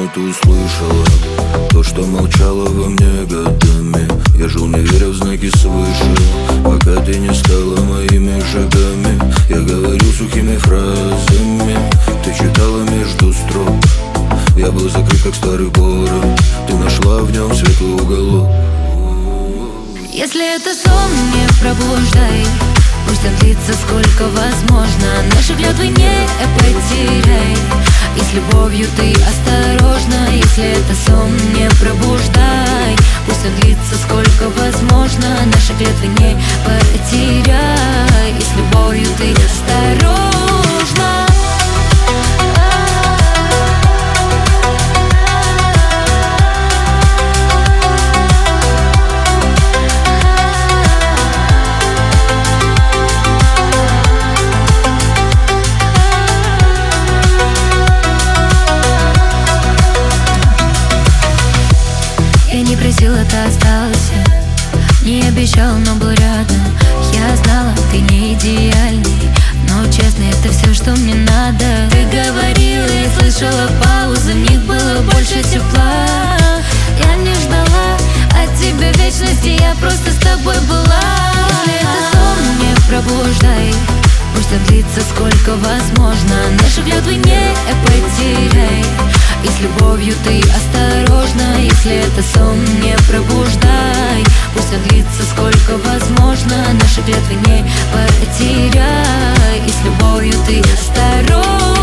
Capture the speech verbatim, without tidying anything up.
но ты услышала то, что молчало во мне годами. Я жил, не веря в знаки свыше, пока ты не стала моими шагами. Я говорил сухими фразами, ты читала между строк. Я был закрыт, как старый город, ты нашла в нем светлый уголок. Если это сон, не пробуждай, пусть он длится сколько возможно. Наши клятвы не потеряй, и с любовью ты осторожна. Если это сон, не пробуждай, пусть он длится сколько возможно. Наши клятвы не потеряй, и с любовью ты осторожна. Не просила, ты остался, не обещал, но был рядом. Я знала, ты не идеальный, но честно, это все, что мне надо. Ты говорила, я слышала паузы, в них было больше тепла. Я не ждала от тебя вечности, я просто с тобой была. Если это сон, не пробуждай, пусть он длится сколько возможно. Наши клятвы не потеряй, и с любовью ты осторожна. Если это сон, не пробуждай, пусть он длится сколько возможно. Наши клятвы не потеряй, и с любовью ты осторожна.